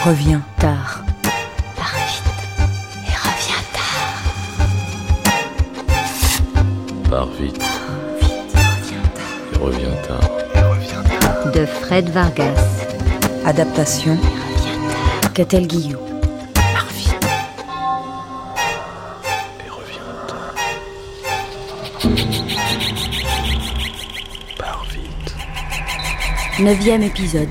Reviens tard. Pars vite et reviens tard. Pars vite et reviens tard. De Fred Vargas. Adaptation Catel Guillou. Pars vite Et reviens tard. Pars vite. 9e épisode.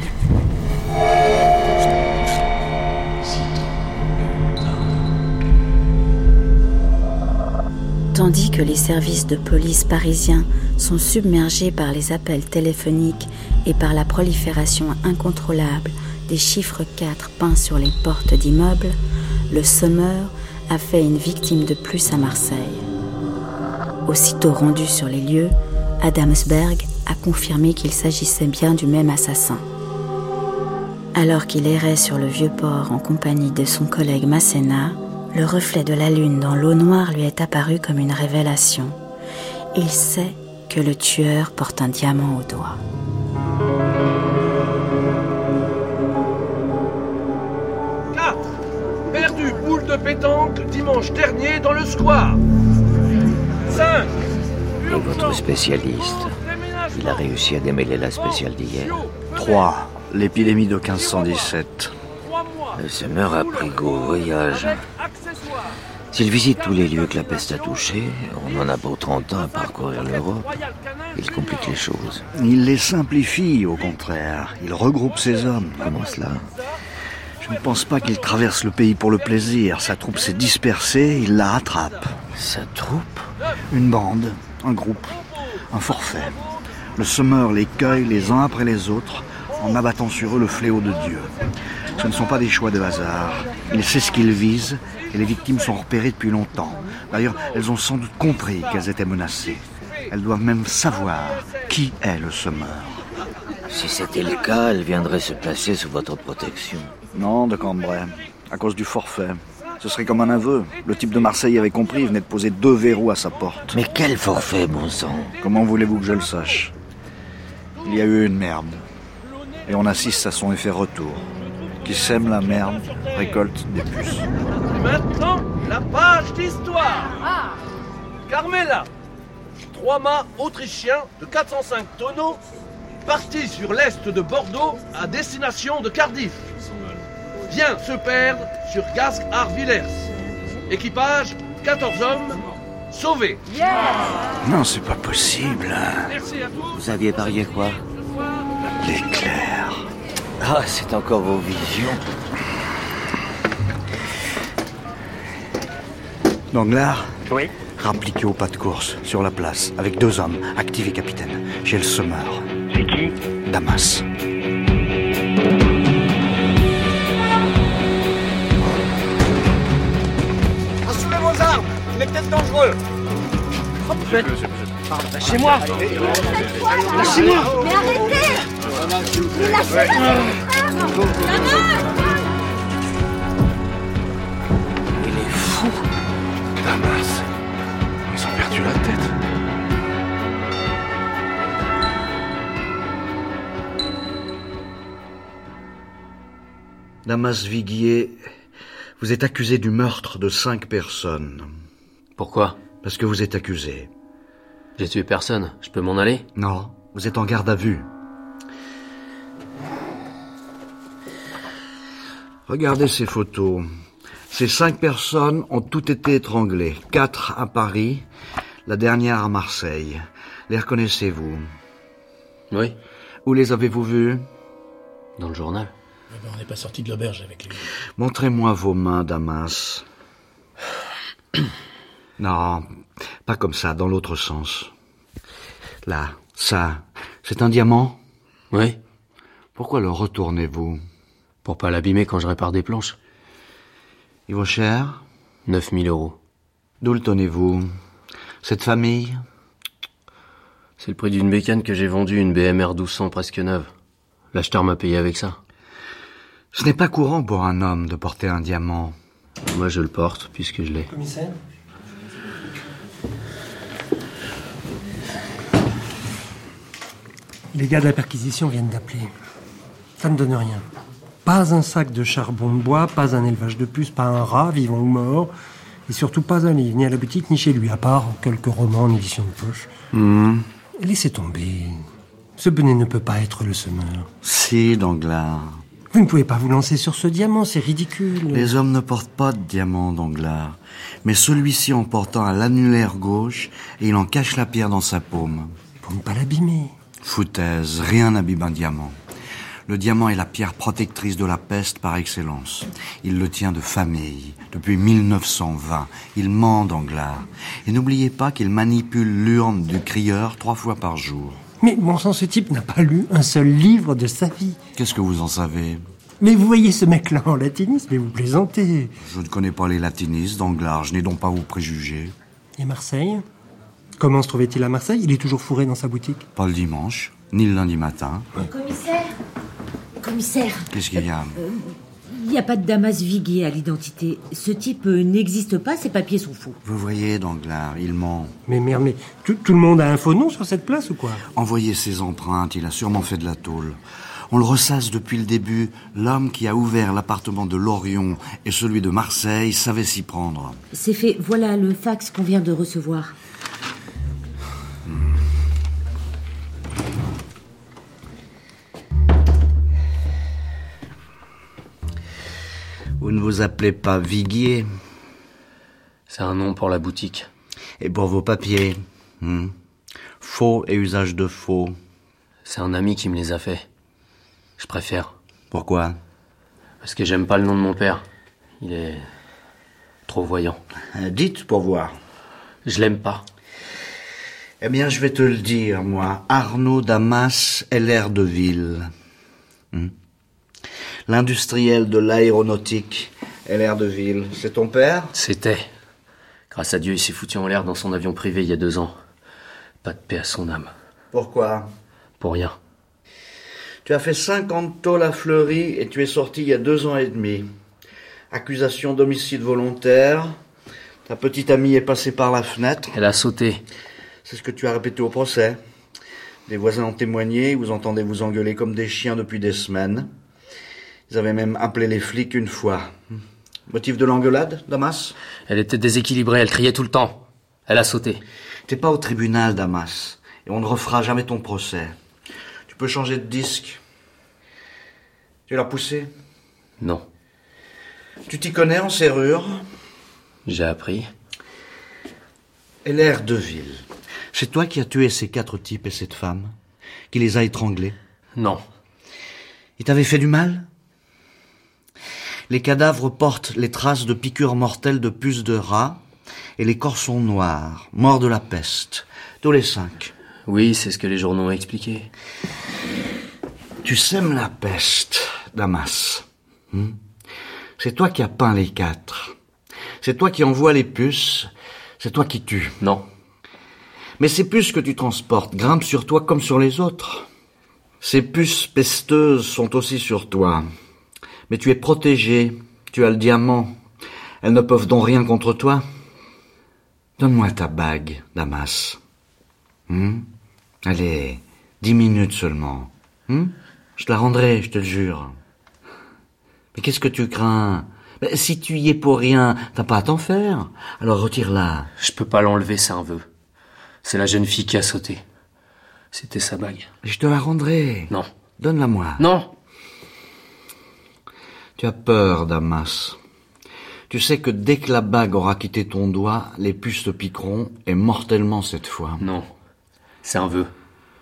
Tandis que les services de police parisiens sont submergés par les appels téléphoniques et par la prolifération incontrôlable des chiffres 4 peints sur les portes d'immeubles, le semeur a fait une victime de plus à Marseille. Aussitôt rendu sur les lieux, Adamsberg a confirmé qu'il s'agissait bien du même assassin. Alors qu'il errait sur le Vieux-Port en compagnie de son collègue Masséna, le reflet de la lune dans l'eau noire lui est apparu comme une révélation. Il sait que le tueur porte un diamant au doigt. Perdu boule de pétanque dimanche dernier dans le square. 5. Et votre spécialiste, il a réussi à démêler la spéciale d'hier. 3. L'épidémie de 1517. Le semeur a pris goût au voyage. S'il visite tous les lieux que la peste a touchés, on en a pour 30 ans à parcourir l'Europe. Il complique les choses. Il les simplifie, au contraire. Il regroupe ses hommes. Comment cela ? Je ne pense pas qu'il traverse le pays pour le plaisir. Sa troupe s'est dispersée, il la rattrape. Sa troupe ? Une bande, un groupe, un forfait. Le semeur les cueille les uns après les autres en abattant sur eux le fléau de Dieu. Ce ne sont pas des choix de hasard. Il sait ce qu'il vise et les victimes sont repérées depuis longtemps. D'ailleurs, elles ont sans doute compris qu'elles étaient menacées. Elles doivent même savoir qui est le semeur. Si c'était le cas, elle viendrait se placer sous votre protection. Non, de Cambrai, à cause du forfait. Ce serait comme un aveu. Le type de Marseille avait compris, il venait de poser 2 verrous à sa porte. Mais quel forfait, bon sang ? Comment voulez-vous que je le sache ? Il y a eu une merde. Et on assiste à son effet retour. Qui sème la merde, récolte des puces. Maintenant, la page d'histoire. Carmela, 3 mâts autrichiens de 405 tonneaux, partis sur l'est de Bordeaux à destination de Cardiff. Vient se perdre sur Gasques-Arvillers. Équipage, 14 hommes, sauvés. Non, c'est pas possible. Merci à tous. Vous aviez parié quoi ? L'éclair. Ah, c'est encore vos visions. Danglars ? Oui. Rappliqué au pas de course, sur la place, avec 2 hommes, active et capitaine. J'ai le semeur. C'est qui ? Damas. Assumez vos armes, il est peut-être dangereux. Lâchez-moi ! Lâchez-moi. Mais arrêtez. Mais lâchez-moi. Il est fou. Damas. Ils ont perdu la tête. Damas Viguier, vous êtes accusé du meurtre de 5 personnes. Pourquoi ? Parce que vous êtes accusé. J'ai tué personne, je peux m'en aller ? Non, vous êtes en garde à vue. Regardez ces photos. Ces 5 personnes ont toutes été étranglées. 4 à Paris, la dernière à Marseille. Les reconnaissez-vous ? Oui, Où les avez-vous vues ? dans le journal. On n'est pas sorti de l'auberge avec lui. Montrez-moi vos mains, Damas. Non, pas comme ça, dans l'autre sens. Là, ça, c'est un diamant ? Oui, Pourquoi le retournez-vous ? pour pas l'abîmer quand je répare des planches. Il vaut cher ? 9 000 €. D'où le tenez-vous ? Cette famille ? C'est le prix d'une bécane que j'ai vendue, une BMR 1200 presque neuve. L'acheteur m'a payé avec ça. Ce n'est pas courant pour un homme de porter un diamant. Moi je le porte, puisque je l'ai. Commissaire ? Les gars de la perquisition viennent d'appeler. Ça ne donne rien. Pas un sac de charbon de bois, pas un élevage de puces, pas un rat, vivant ou mort. Et surtout pas un livre, ni à la boutique, ni chez lui, à part quelques romans en édition de poche. Laissez tomber. Ce bonnet ne peut pas être le semeur. Si, Danglars. Vous ne pouvez pas vous lancer sur ce diamant, c'est ridicule. Les hommes ne portent pas de diamant, Danglars. Mais celui-ci en portant à l'annulaire gauche, et il en cache la pierre dans sa paume. Pour ne pas l'abîmer. Foutaise, rien n'abîme un diamant. Le diamant est la pierre protectrice de la peste par excellence. Il le tient de famille, depuis 1920. Il ment, Danglars. Et n'oubliez pas qu'il manipule l'urne du crieur 3 fois par jour. Mais bon sang, ce type n'a pas lu un seul livre de sa vie. Qu'est-ce que vous en savez? Mais vous voyez ce mec-là en latinisme, mais vous plaisantez. Je ne connais pas les latinistes, Danglars. Je n'ai donc pas vous préjuger. Et Marseille? Comment se trouvait-il à Marseille? Il est toujours fourré dans sa boutique? Pas le dimanche, ni le lundi matin. Commissaire. Qu'est-ce qu'il y a? Il n'y a pas de Damas Viguier à l'identité. Ce type n'existe pas, ses papiers sont faux. Vous voyez, Danglars, il ment. Mais merde, mais tout le monde a un faux nom sur cette place ou quoi? Envoyez ses empreintes, il a sûrement fait de la tôle. On le ressasse depuis le début. L'homme qui a ouvert l'appartement de Lorion et celui de Marseille savait s'y prendre. C'est fait, voilà le fax qu'on vient de recevoir. Vous ne vous appelez pas Viguier? C'est un nom pour la boutique. Et pour vos papiers? Faux et usage de faux. C'est un ami qui me les a faits. Je préfère. Pourquoi? Parce que j'aime pas le nom de mon père. Il est trop voyant. Dites pour voir. Je l'aime pas. Eh bien, je vais te le dire, moi. Arnaud Damas LR de Ville. L'industriel de l'aéronautique LR de Ville. C'est ton père? C'était. Grâce à Dieu, il s'est foutu en l'air dans son avion privé il y a 2 ans. Pas de paix à son âme. Pourquoi? Pour rien. Tu as fait 50 tôles à Fleury et tu es sorti il y a 2 ans et demi. Accusation d'homicide volontaire. Ta petite amie est passée par la fenêtre. Elle a sauté. C'est ce que tu as répété au procès. Les voisins ont témoigné, vous entendez vous engueuler comme des chiens depuis des semaines. Ils avaient même appelé les flics une fois. Motif de l'engueulade, Damas? Elle était déséquilibrée, elle criait tout le temps. Elle a sauté. T'es pas au tribunal, Damas, et on ne refera jamais ton procès. Tu peux changer de disque. Tu l'as poussé? Non. Tu t'y connais en serrure? J'ai appris. LR de Ville. C'est toi qui as tué ces 4 types et cette femme? Qui les a étranglés? Non. Ils t'avaient fait du mal? Les cadavres portent les traces de piqûres mortelles de puces de rat, et les corps sont noirs, morts de la peste. Tous les 5. Oui, c'est ce que les journaux ont expliqué. Tu sèmes la peste, Damas. C'est toi qui as peint les 4. C'est toi qui envoies les puces. C'est toi qui tues. Non. Mais ces puces que tu transportes grimpent sur toi comme sur les autres. Ces puces pesteuses sont aussi sur toi. Mais tu es protégé. Tu as le diamant. Elles ne peuvent donc rien contre toi. Donne-moi ta bague, Damas. Allez, 10 minutes seulement. Je te la rendrai, je te le jure. Mais qu'est-ce que tu crains? Si tu y es pour rien, t'as pas à t'en faire. Alors retire-la. Je peux pas l'enlever, c'est un vœu. C'est la jeune fille qui a sauté. C'était sa bague. Je te la rendrai. Non. Donne-la-moi. Non. Tu as peur, Damas. Tu sais que dès que la bague aura quitté ton doigt, les puces te piqueront, et mortellement cette fois. Non. C'est un vœu.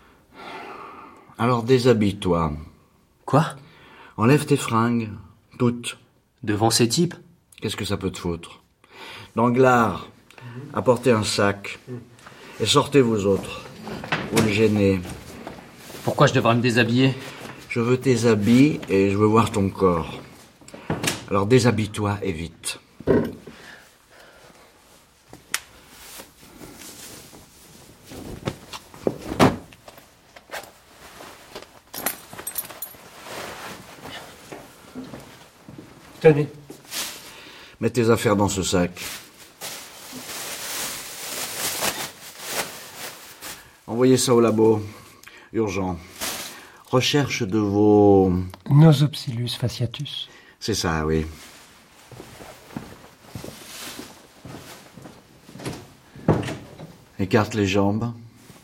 Alors déshabille-toi. Quoi? Enlève tes fringues. Toutes. Devant ces types? Qu'est-ce que ça peut te foutre? Danglars, apportez un sac. Et sortez vous autres. Vous le gênez. Pourquoi je devrais me déshabiller? Je veux tes habits et je veux voir ton corps. Alors déshabille-toi et vite. Tenez. Mets tes affaires dans ce sac. Envoyez ça au labo. Urgent. Recherche de vos... Nosopsilus fasciatus. C'est ça, oui. Écarte les jambes.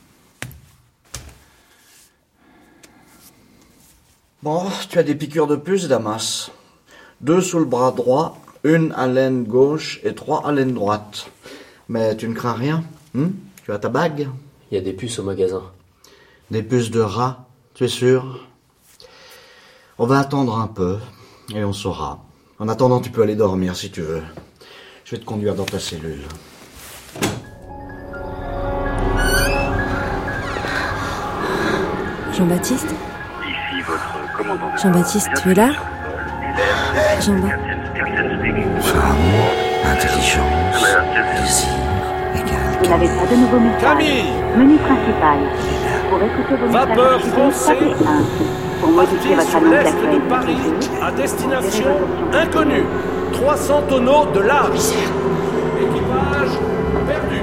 Bon, tu as des piqûres de puce, Damas. 2 sous le bras droit, 1 à l'aine gauche et 3 à l'aine droite. Mais tu ne crains rien, Tu as ta bague? Il y a des puces au magasin. Des puces de rat, tu es sûr? On va attendre un peu et on saura. En attendant, tu peux aller dormir si tu veux. Je vais te conduire dans ta cellule. Jean-Baptiste? Ici votre commandant. Jean-Baptiste, tu es là? Jean-Baptiste. Femme, intelligence, désir, égal. Vous n'avez pas de nouveau message. Camille! Menu principal. Pour écouter vos Vapeur messages, foncée. tapez 1. Pour modifier votre Sur annonce l'est d'accueil, de Paris, à destination inconnue. 300 tonneaux de large. Équipage perdu.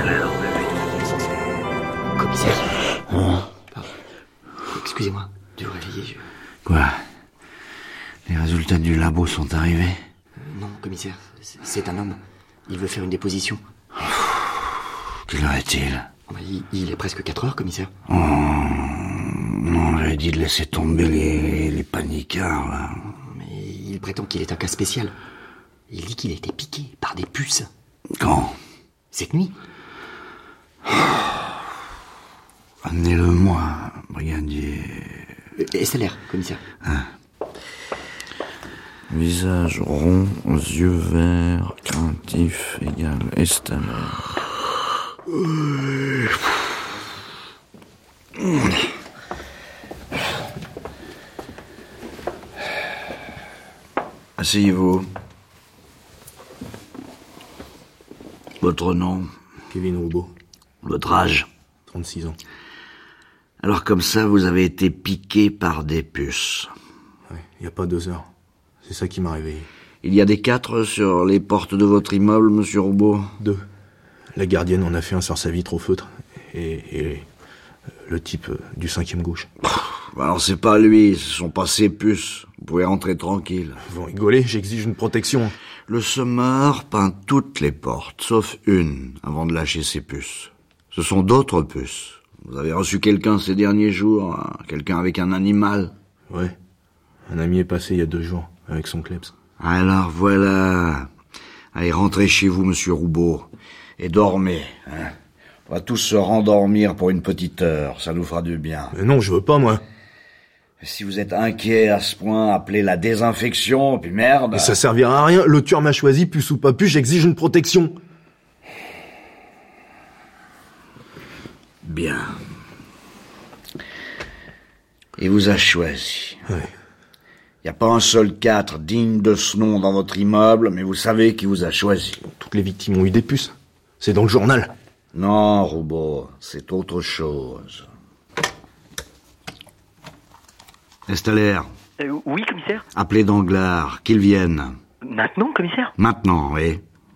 Commissaire. Excusez-moi de vous réveiller. Quoi? Les résultats du labo sont arrivés? Non, commissaire, c'est un homme. Il veut faire une déposition. Quelle heure est-il? Il est presque 4 heures, commissaire. Oh, non, j'avais dit de laisser tomber les paniquards, là. Mais il prétend qu'il est un cas spécial. Il dit qu'il a été piqué par des puces. Quand? Cette nuit. Amenez-le-moi, brigadier. Estellaire, commissaire. Visage rond, aux yeux verts, craintif, égal, Estellaire. Asseyez-vous. Votre nom? Kevin Roubaud. Votre âge? 36 ans. Alors comme ça, vous avez été piqué par des puces. Ouais, il n'y a pas 2 heures. C'est ça qui m'a réveillé. Il y a des 4 sur les portes de votre immeuble, monsieur Roubaud? 2. La gardienne en a fait un sur sa vitre au feutre. Et le type du 5e gauche. Alors c'est pas lui, ce sont pas ses puces. Vous pouvez rentrer tranquille. Vous rigolez, j'exige une protection. Le semeur peint toutes les portes, sauf une, avant de lâcher ses puces. Ce sont d'autres puces. Vous avez reçu quelqu'un ces derniers jours, quelqu'un avec un animal? Ouais. Un ami est passé il y a 2 jours, avec son kleps. Alors voilà. Allez, rentrez chez vous, monsieur Roubaud. Et dormez, On va tous se rendormir pour une petite heure, ça nous fera du bien. Mais non, je veux pas, moi. Si vous êtes inquiet à ce point, appelez la désinfection, puis merde. Mais ça servira à rien, le tueur m'a choisi, puce ou pas puce, j'exige une protection. Bien. Il vous a choisi. Ouais. Il n'y a pas un seul 4 digne de ce nom dans votre immeuble, mais vous savez qui vous a choisi. Toutes les victimes ont eu des puces. C'est dans le journal. Non, Roubaud, c'est autre chose. Estellaire. Oui, commissaire. Appelez Danglars, qu'il vienne. Maintenant, commissaire? Maintenant, oui.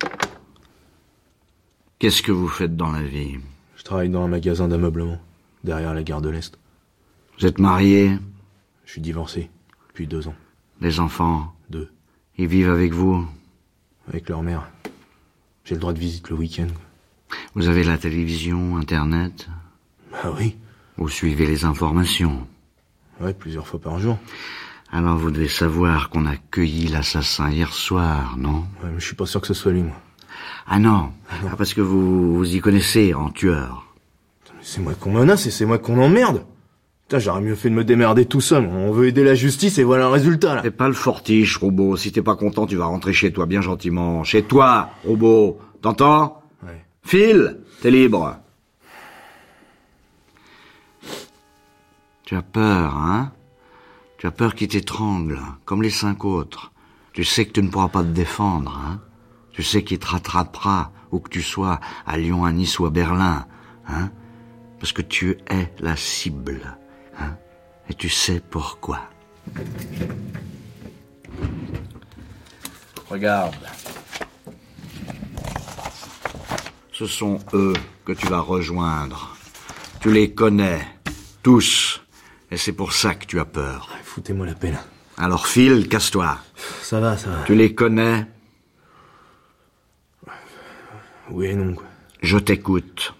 Qu'est-ce que vous faites dans la vie? Je travaille dans un magasin d'ameublement, derrière la gare de l'Est. Vous êtes marié? Je suis divorcé, depuis 2 ans. Les enfants? 2. Ils vivent avec vous? Avec leur mère. J'ai le droit de visite le week-end. Vous avez la télévision, Internet? Ah oui. Vous suivez les informations? Ouais, plusieurs fois par jour. Alors vous devez savoir qu'on a cueilli l'assassin hier soir, non? Ouais, mais je suis pas sûr que ce soit lui, moi. Ah non, parce que vous y connaissez en tueur. C'est moi qu'on menace et c'est moi qu'on emmerde. Putain, j'aurais mieux fait de me démerder tout seul. On veut aider la justice et voilà un résultat, là. C'est pas le fortiche, Roubaud. Si t'es pas content, tu vas rentrer chez toi, bien gentiment. Chez toi, Roubaud. T'entends? Ouais. File, t'es libre. Tu as peur, hein? Tu as peur qu'il t'étrangle, comme les 5 autres. Tu sais que tu ne pourras pas te défendre, hein? Tu sais qu'il te rattrapera, où que tu sois, à Lyon, à Nice ou à Berlin, hein? Parce que tu es la cible, hein? Et tu sais pourquoi. Regarde. Ce sont eux que tu vas rejoindre. Tu les connais, tous. Et c'est pour ça que tu as peur. Foutez-moi la paix, là. Alors file, casse-toi. Ça va. Tu les connais? Oui et non, quoi. Je t'écoute.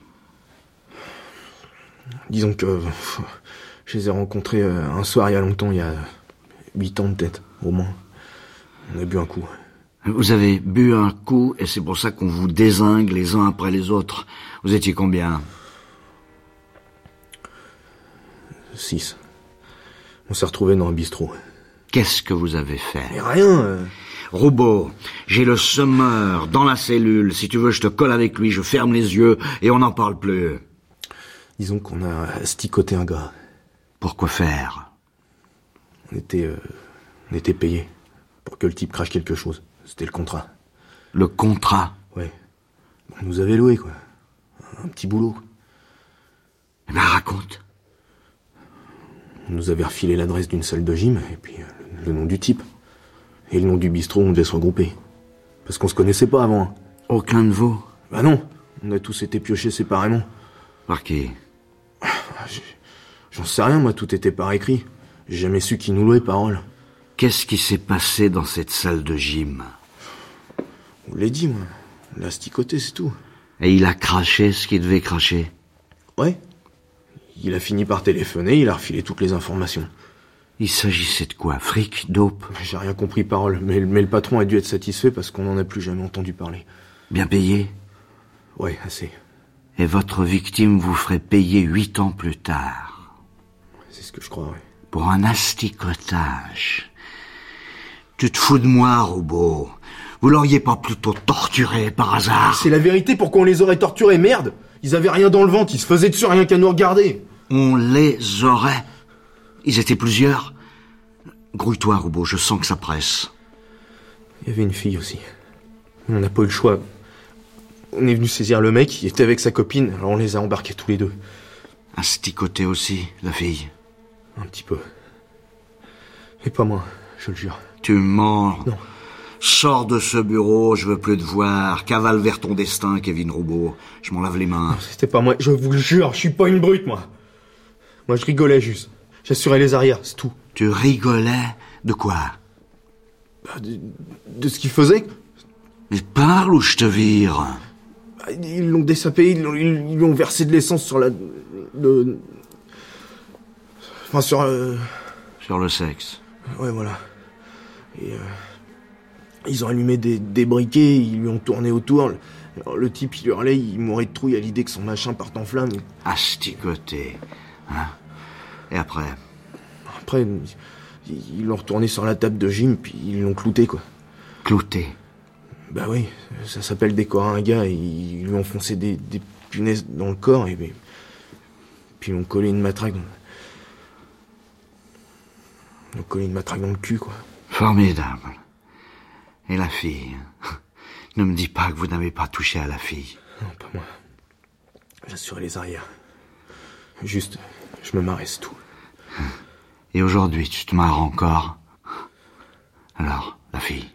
Disons que... je les ai rencontrés un soir il y a longtemps, il y a 8 ans peut-être, au moins. On a bu un coup. Vous avez bu un coup et c'est pour ça qu'on vous dézingue les uns après les autres. Vous étiez combien? 6. On s'est retrouvés dans un bistrot. Qu'est-ce que vous avez fait? Mais rien. Roubaud, j'ai le semeur dans la cellule. Si tu veux, je te colle avec lui, je ferme les yeux et on n'en parle plus. Disons qu'on a asticoté un gars. Pourquoi faire? On était payés pour que le type crache quelque chose. C'était le contrat. Le contrat? Ouais. On nous avait loué, quoi. Un petit boulot. Eh ben, raconte. On nous avait refilé l'adresse d'une salle de gym, et puis le nom du type. Et le nom du bistrot, on devait se regrouper. Parce qu'on se connaissait pas avant. Aucun de vous? Bah non, on a tous été piochés séparément. Par qui? J'en sais rien, moi, tout était par écrit. J'ai jamais su qui nous louait, parole. Qu'est-ce qui s'est passé dans cette salle de gym? On vous l'a dit, moi. On l'a asticoté, c'est tout. Et il a craché ce qu'il devait cracher? Ouais. Il a fini par téléphoner, il a refilé toutes les informations. Il s'agissait de quoi? Fric? Dope? J'ai rien compris, parole. Mais le patron a dû être satisfait parce qu'on n'en a plus jamais entendu parler. Bien payé? Ouais, assez. Et votre victime vous ferait payer 8 ans plus tard? C'est ce que je crois, ouais. Pour un asticotage. Tu te fous de moi, Roubaud. Vous l'auriez pas plutôt torturé par hasard? C'est la vérité, pourquoi on les aurait torturés, merde? Ils avaient rien dans le ventre, ils se faisaient dessus rien qu'à nous regarder. On les aurait? Ils étaient plusieurs? Grouille-toi, Roubaud, je sens que ça presse. Il y avait une fille aussi. On n'a pas eu le choix. On est venu saisir le mec, il était avec sa copine, alors on les a embarqués tous les deux. Asticoté aussi, la fille? Un petit peu. Mais pas moi, je le jure. Tu mens? Non. Sors de ce bureau, je veux plus te voir. Cavale vers ton destin, Kevin Roubaud. Je m'en lave les mains. Non, c'était pas moi, je vous le jure, je suis pas une brute, moi. Moi, je rigolais juste. J'assurais les arrières, c'est tout. Tu rigolais? De quoi? De ce qu'ils faisaient. Mais parle ou je te vire. Ils l'ont dessapé, ils lui ont versé de l'essence sur enfin, sur le sexe. Ouais, voilà. Et ils ont allumé des briquets, ils lui ont tourné autour. Alors, le type, il hurlait, il mourait de trouille à l'idée que son machin parte en flammes. Asticoté. Hein? Et après? Après, ils l'ont retourné sur la table de gym, puis ils l'ont clouté, quoi. Clouté? Bah oui, ça s'appelle décorer un gars, et ils lui ont foncé des punaises dans le corps, et puis ils l'ont collé une matraque dans... Ils l'ont collé une matraque dans le cul, quoi. Formidable. Et la fille? Ne me dis pas que vous n'avez pas touché à la fille. Non, pas moi. J'assurais les arrières. Juste, je me marrais, c'est tout. Et aujourd'hui, tu te marres encore? Alors, la fille?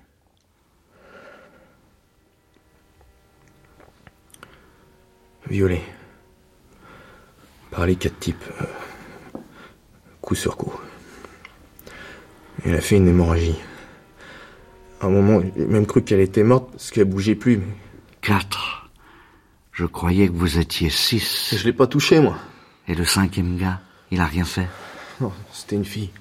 Violée. Par les 4 types. Coup sur coup. Elle a fait une hémorragie. À un moment, j'ai même cru qu'elle était morte parce qu'elle bougeait plus. Mais... 4. Je croyais que vous étiez 6. Je l'ai pas touché, moi. Et le 5e gars, il a rien fait? Non, c'était une fille.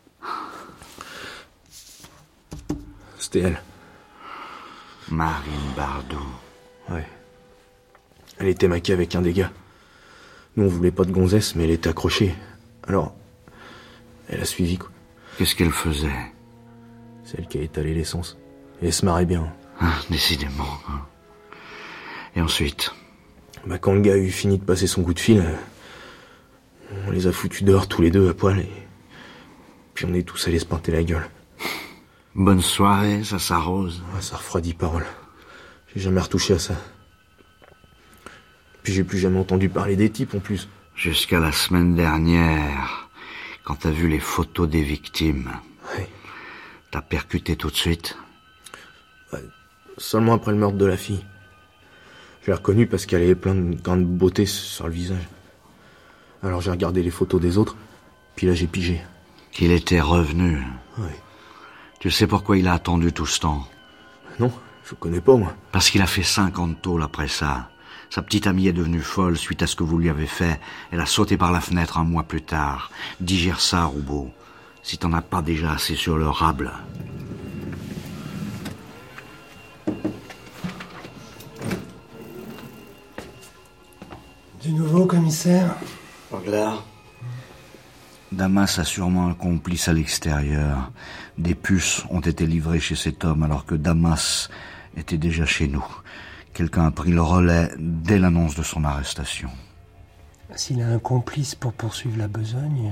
C'était elle. Marine Bardot. Ouais. Elle était maquée avec un des gars. Nous, on voulait pas de gonzesse, mais elle était accrochée. Alors, elle a suivi, quoi. Qu'est-ce qu'elle faisait? C'est elle qui a étalé l'essence. Et elle se marrait bien. Ah, décidément. Et ensuite? Bah, quand le gars a eu fini de passer son coup de fil, on les a foutus dehors tous les deux à poil, et puis on est tous allés se pinter la gueule. Bonne soirée, ça s'arrose. Ah, ça refroidit, parole. J'ai jamais retouché à ça. Puis j'ai plus jamais entendu parler des types en plus. Jusqu'à la semaine dernière, quand t'as vu les photos des victimes. Ouais. T'as percuté tout de suite? Ouais, seulement après le meurtre de la fille. Je l'ai reconnue parce qu'elle avait plein de grains de beauté sur le visage. Alors j'ai regardé les photos des autres. Puis là, j'ai pigé. Qu'il était revenu. Oui. Tu sais pourquoi il a attendu tout ce temps? Non, je connais pas, moi. Parce qu'il a fait 50 tôles après ça. Sa petite amie est devenue folle suite à ce que vous lui avez fait. Elle a sauté par la fenêtre un mois plus tard. Digère ça, Roubaud. Si t'en as pas déjà assez sur le rable. Du nouveau, commissaire? Danglars. Damas a sûrement un complice à l'extérieur. Des puces ont été livrées chez cet homme alors que Damas était déjà chez nous. Quelqu'un a pris le relais dès l'annonce de son arrestation. S'il a un complice pour poursuivre la besogne,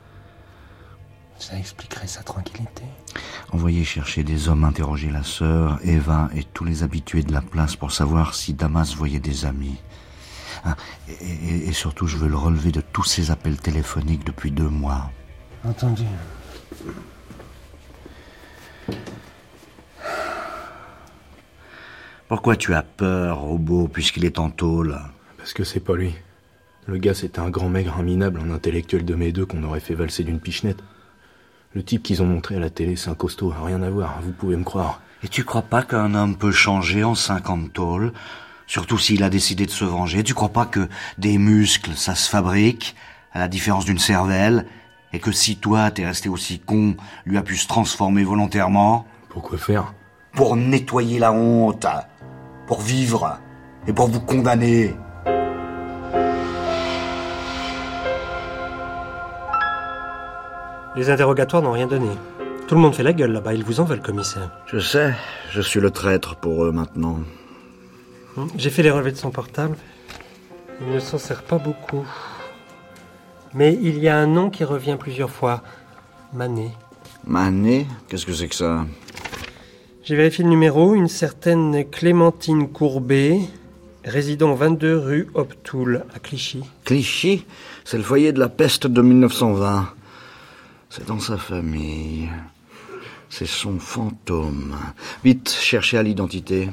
ça expliquerait sa tranquillité. Envoyez chercher des hommes, interroger la sœur, Eva et tous les habitués de la place pour savoir si Damas voyait des amis. Ah, et surtout, je veux le relever de tous ces appels téléphoniques depuis 2 mois. Entendu. Pourquoi tu as peur, Roubaud, puisqu'il est en tôle? Parce que c'est pas lui. Le gars, c'était un grand maigre, un minable, un intellectuel de mes deux qu'on aurait fait valser d'une pichenette. Le type qu'ils ont montré à la télé, c'est un costaud, rien à voir, vous pouvez me croire. Et tu crois pas qu'un homme peut changer en 50 tôles? Surtout s'il a décidé de se venger. Tu crois pas que des muscles, ça se fabrique, à la différence d'une cervelle, et que si toi, t'es resté aussi con, lui a pu se transformer volontairement? Pourquoi faire? Pour nettoyer la honte, pour vivre, et pour vous condamner. Les interrogatoires n'ont rien donné. Tout le monde fait la gueule là-bas, ils vous en veulent, commissaire. Je sais, je suis le traître pour eux maintenant. J'ai fait les relevés de son portable. Il ne s'en sert pas beaucoup. Mais il y a un nom qui revient plusieurs fois. Manet. Manet? Qu'est-ce que c'est que ça? J'ai vérifié le numéro. Une certaine Clémentine Courbet, résidant 22 rue Optoul, à Clichy. Clichy? C'est le foyer de la peste de 1920. C'est dans sa famille. C'est son fantôme. Vite, cherchez à l'identité.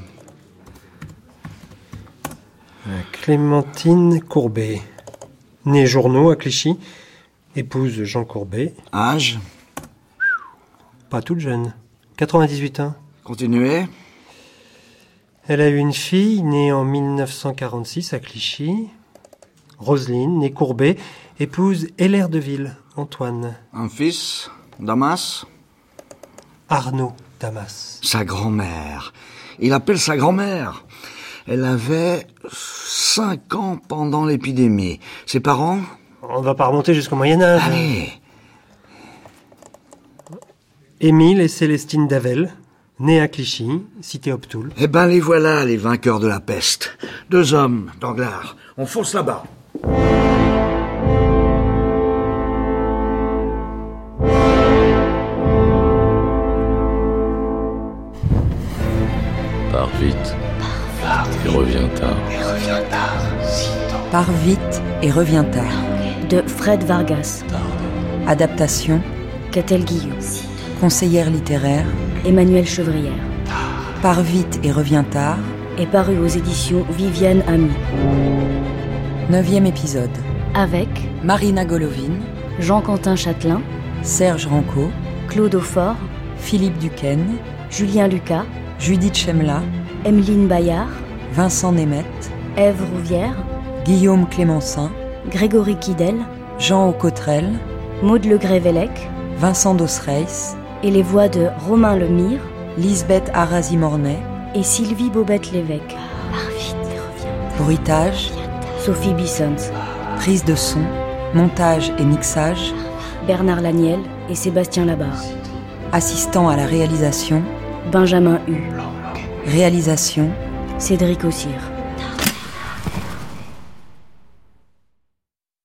Clémentine Courbet. Née Journeau à Clichy. Épouse Jean Courbet. Âge? Pas toute jeune. 98 ans. Continuez. Elle a eu une fille née en 1946 à Clichy. Roselyne, née Courbet. Épouse Heller de Ville, Antoine. Un fils? Damas? Arnaud Damas. Sa grand-mère. Il appelle sa grand-mère. Elle avait 5 ans pendant l'épidémie. Ses parents? On ne va pas remonter jusqu'au Moyen-Âge. Allez. Émile et Célestine Davel, nés à Clichy, cité Optoul. Eh ben, les voilà, les vainqueurs de la peste. 2 hommes, Danglars. On fonce là-bas. Pars vite. Et reviens tard. Pars vite et reviens tard. De Fred Vargas. Adaptation, Catel Guillou. conseillère littéraire, Emmanuelle Chevrière. Pars vite et reviens tard, Est paru aux éditions Viviane Ami. 9e épisode. Avec Marina Golovine, Jean-Quentin Châtelain, Serge Ranco, Claude Aufort, Philippe Duquesne, Julien Lucas, Judith Chemla, Emeline Bayard, Vincent Nemeth, Ève Rouvière, Guillaume Clémensin, Grégory Kidel, Jean Aucotrel, Maud Le Grévellec Vincent Dosreis, et les voix de Romain Lemire Lisbeth Arasi-Mornay, et Sylvie Bobette-Lévesque. Pars vite et reviens. bruitage, Sophie Bissons, prise de son, montage et mixage, Bernard Laniel et Sébastien Labarre. assistant à la réalisation, Benjamin Hu, réalisation, Cédric Ossire.